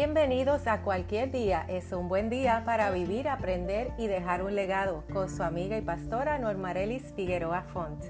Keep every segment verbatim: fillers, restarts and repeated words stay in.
Bienvenidos a Cualquier Día es un buen día para vivir, aprender y dejar un legado con su amiga y pastora Normarelis Figueroa Font.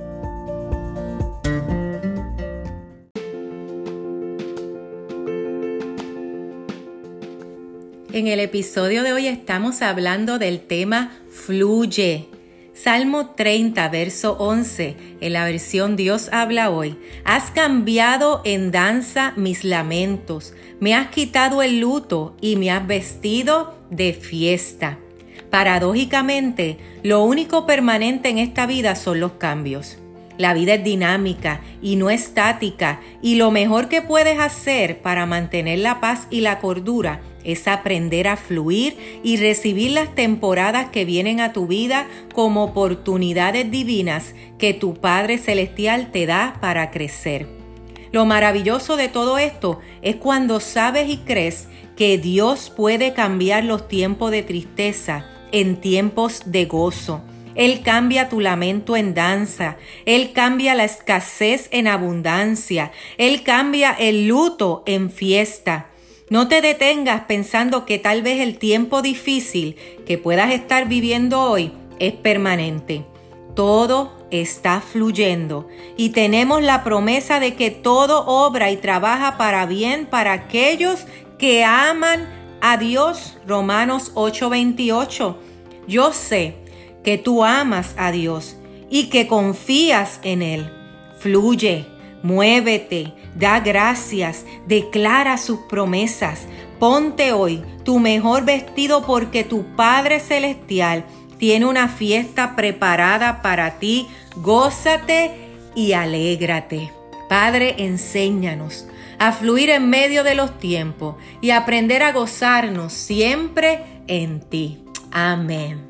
En el episodio de hoy estamos hablando del tema Fluye. Salmo treinta, verso once, en la versión Dios habla hoy. Has cambiado en danza mis lamentos, me has quitado el luto y me has vestido de fiesta. Paradójicamente, lo único permanente en esta vida son los cambios. La vida es dinámica y no estática, y lo mejor que puedes hacer para mantener la paz y la cordura es aprender a fluir y recibir las temporadas que vienen a tu vida como oportunidades divinas que tu Padre Celestial te da para crecer. Lo maravilloso de todo esto es cuando sabes y crees que Dios puede cambiar los tiempos de tristeza en tiempos de gozo. Él cambia tu lamento en danza, Él cambia la escasez en abundancia, Él cambia el luto en fiesta. No te detengas pensando que tal vez el tiempo difícil que puedas estar viviendo hoy es permanente. Todo está fluyendo y tenemos la promesa de que todo obra y trabaja para bien para aquellos que aman a Dios. Romanos ocho veintiocho. Yo sé que tú amas a Dios y que confías en Él. Fluye, muévete, da gracias, declara sus promesas. Ponte hoy tu mejor vestido porque tu Padre Celestial tiene una fiesta preparada para ti. Gózate y alégrate. Padre, enséñanos a fluir en medio de los tiempos y aprender a gozarnos siempre en ti. Amén.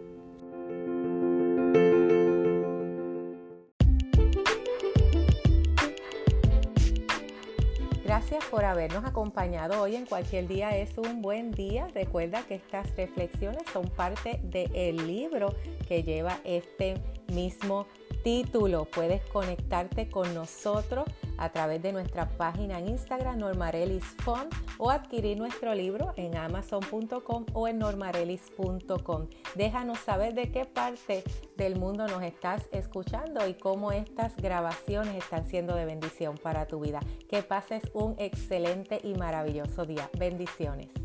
Gracias por habernos acompañado hoy en Cualquier Día es un buen día. Recuerda que estas reflexiones son parte del libro que lleva este mismo título. Puedes conectarte con nosotros a través de nuestra página en Instagram, Normarelis Font, o adquirir nuestro libro en amazon punto com o en normarelis punto com. Déjanos saber de qué parte del mundo nos estás escuchando y cómo estas grabaciones están siendo de bendición para tu vida. Que pases un excelente y maravilloso día. Bendiciones.